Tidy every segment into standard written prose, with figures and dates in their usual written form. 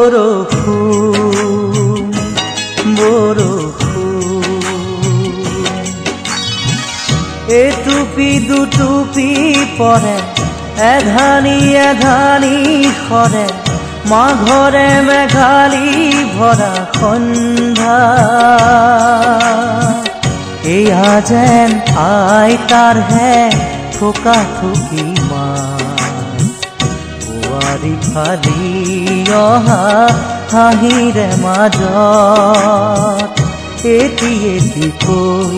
বৰষুণ এটুপি দুটুপি পৰে এধানি এধানি সৰে মাঘৰে মেঘালী ভৰা সন্ধ্যা এয়া যেন আইতাৰহে থোকা থুকি মাত বোৱাৰী ফালি অহা হাঁহিৰে মাজত এটি এটি কৈ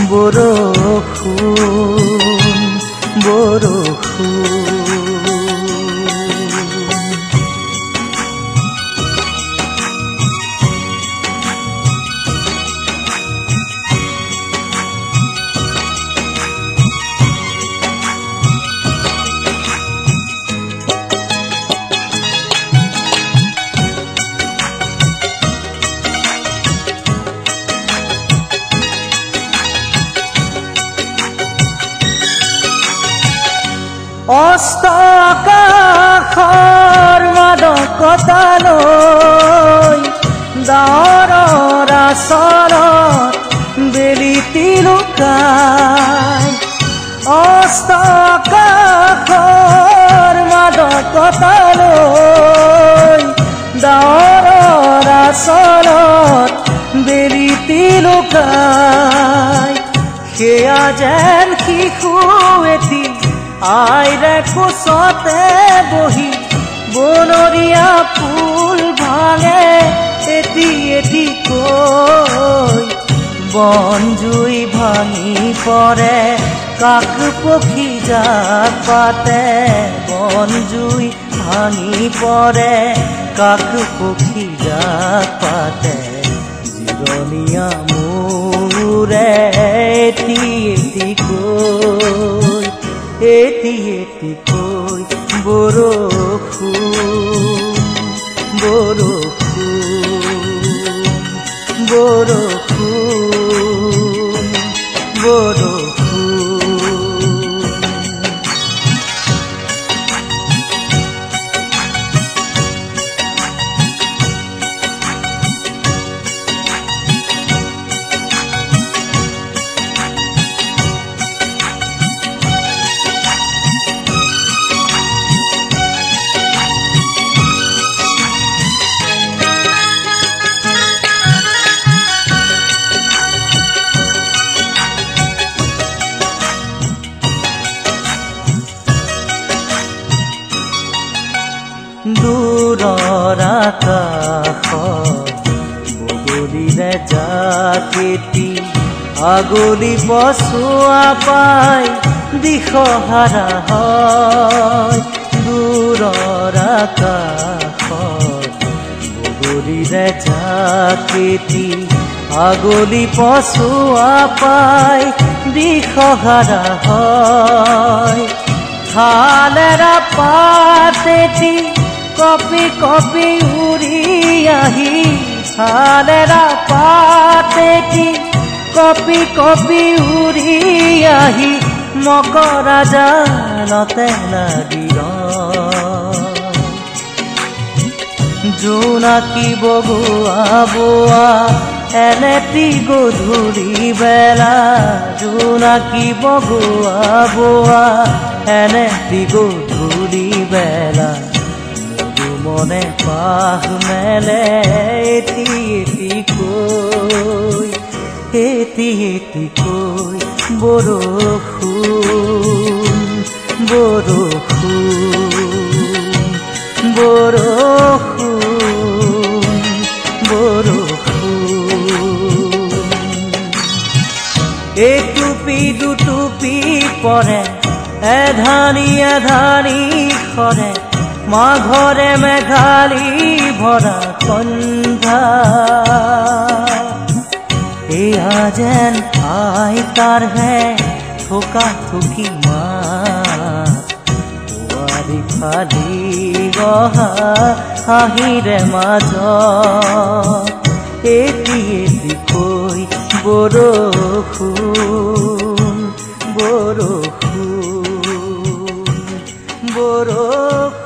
বৰষুণ অস্তকাখৰ মাদকতালৈ ডাৱৰৰ আচলত বেলিতি লুকাই অস্তকাখৰ মাদকতালৈ ডাৱৰৰ আচলত বেলিতি লুকাই সেয়া যেন শিশু এটি আইৰে কোচতে বহি বনৰীয়া ফুল ভাঙে এটি এটি কৈ বন জুই ভাঙি পৰে কাক পক্ষী জাক পাতে বন জুই ভাঙি পৰে কাক পক্ষী জাক পাতে জিৰণীয়া মোৰে এটি এটি কৈ এটি এটি কৈ বৰষুণ দূৰৰ আকাশত বগলীৰে জাকেটি আগলি বচোৱা পাই দিশহাৰা হয় দূৰৰ আকাশত বগলীৰে জাকেটি আগলি বচোৱা পাই দিশহাৰা হয় থালেৰা পাতেটি কপি কপি উৰি আহি থালেৰা পাতেটি কপি কপি উৰি আহি মকৰা জালতে লাগিল জোনাকী বগোৱা বোৱা এনেটি গধূলি বেলা জোনাকী বগোৱা বোৱা এনেটি গধূলি বেলা মনে পাহ মেলে এটি এটি কৈ এটুপি দুটুপি পৰে এধানি এধানি সৰে মাঘৰে মেঘালী ভৰা সন্ধ্যা এয়া যেন আইতাৰহে থোকা থুকি মাত বোৱাৰী ফালি গহা হাঁহিৰে মাজত এটি এটি কৈ বৰষুণ